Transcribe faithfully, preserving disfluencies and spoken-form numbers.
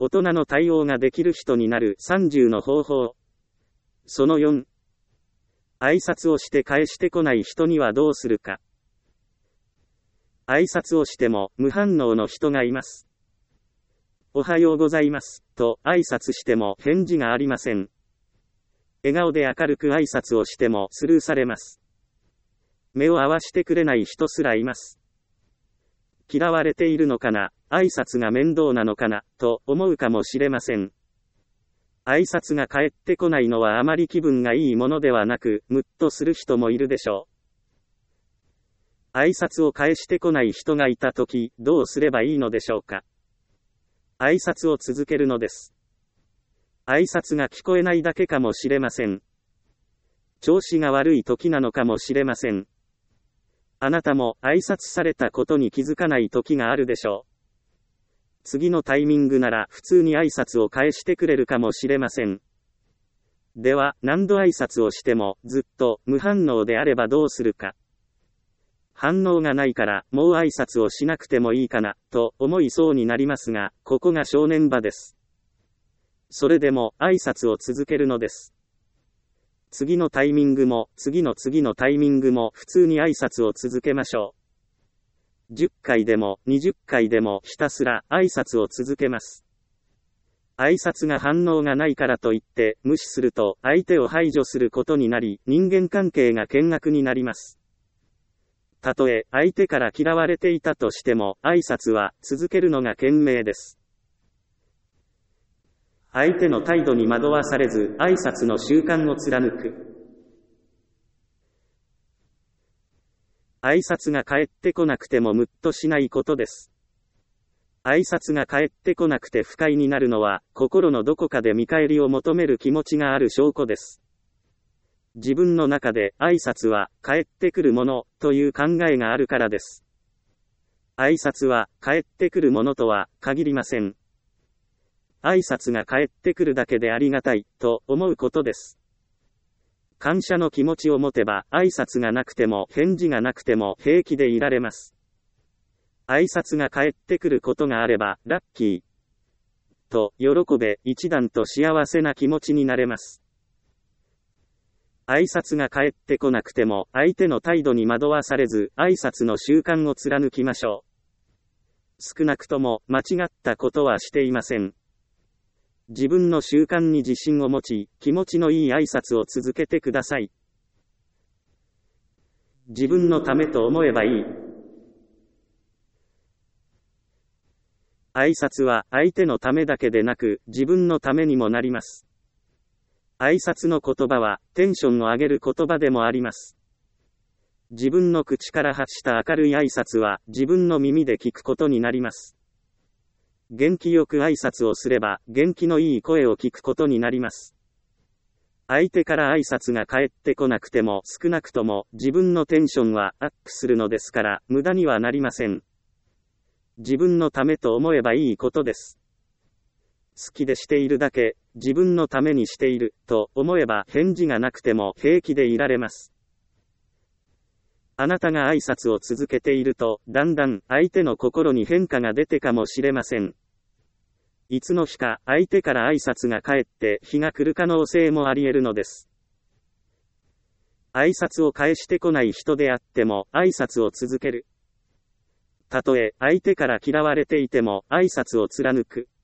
大人の対応ができる人になるさんじゅうの方法。そのよん。挨拶をして返してこない人にはどうするか。挨拶をしても無反応の人がいます。おはようございます、と挨拶しても返事がありません。笑顔で明るく挨拶をしてもスルーされます。目を合わしてくれない人すらいます。嫌われているのかな、挨拶が面倒なのかな、と思うかもしれません。挨拶が返ってこないのはあまり気分がいいものではなく、ムッとする人もいるでしょう。挨拶を返してこない人がいたとき、どうすればいいのでしょうか。挨拶を続けるのです。挨拶が聞こえないだけかもしれません。調子が悪い時なのかもしれません。あなたも挨拶されたことに気づかない時があるでしょう。次のタイミングなら普通に挨拶を返してくれるかもしれません。では、何度挨拶をしてもずっと無反応であればどうするか。反応がないからもう挨拶をしなくてもいいかな、と思いそうになりますが、ここが正念場です。それでも挨拶を続けるのです。次のタイミングも、次の次のタイミングも普通に挨拶を続けましょう。じゅっかいでもにじゅっかいでもひたすら挨拶を続けます。挨拶が反応がないからといって無視すると相手を排除することになり、人間関係が険悪になります。たとえ相手から嫌われていたとしても挨拶は続けるのが賢明です。相手の態度に惑わされず挨拶の習慣を貫く。挨拶が返ってこなくてもムッとしないことです。挨拶が返ってこなくて不快になるのは、心のどこかで見返りを求める気持ちがある証拠です。自分の中で挨拶は返ってくるものという考えがあるからです。挨拶は返ってくるものとは限りません。挨拶が返ってくるだけでありがたいと思うことです。感謝の気持ちを持てば挨拶がなくても返事がなくても平気でいられます。挨拶が返ってくることがあればラッキーと喜べ一段と幸せな気持ちになれます。挨拶が返ってこなくても相手の態度に惑わされず挨拶の習慣を貫きましょう。少なくとも間違ったことはしていません。自分の習慣に自信を持ち、気持ちのいい挨拶を続けてください。自分のためと思えばいい。挨拶は相手のためだけでなく、自分のためにもなります。挨拶の言葉は、テンションを上げる言葉でもあります。自分の口から発した明るい挨拶は、自分の耳で聞くことになります。元気よく挨拶をすれば、元気のいい声を聞くことになります。相手から挨拶が返ってこなくても、少なくとも自分のテンションはアップするのですから、無駄にはなりません。自分のためと思えばいいことです。好きでしているだけ、自分のためにしている、と思えば返事がなくても平気でいられます。あなたが挨拶を続けていると、だんだん相手の心に変化が出てかもしれません。いつの日か相手から挨拶が返って日が来る可能性もあり得るのです。挨拶を返してこない人であっても挨拶を続ける。たとえ相手から嫌われていても挨拶を貫く。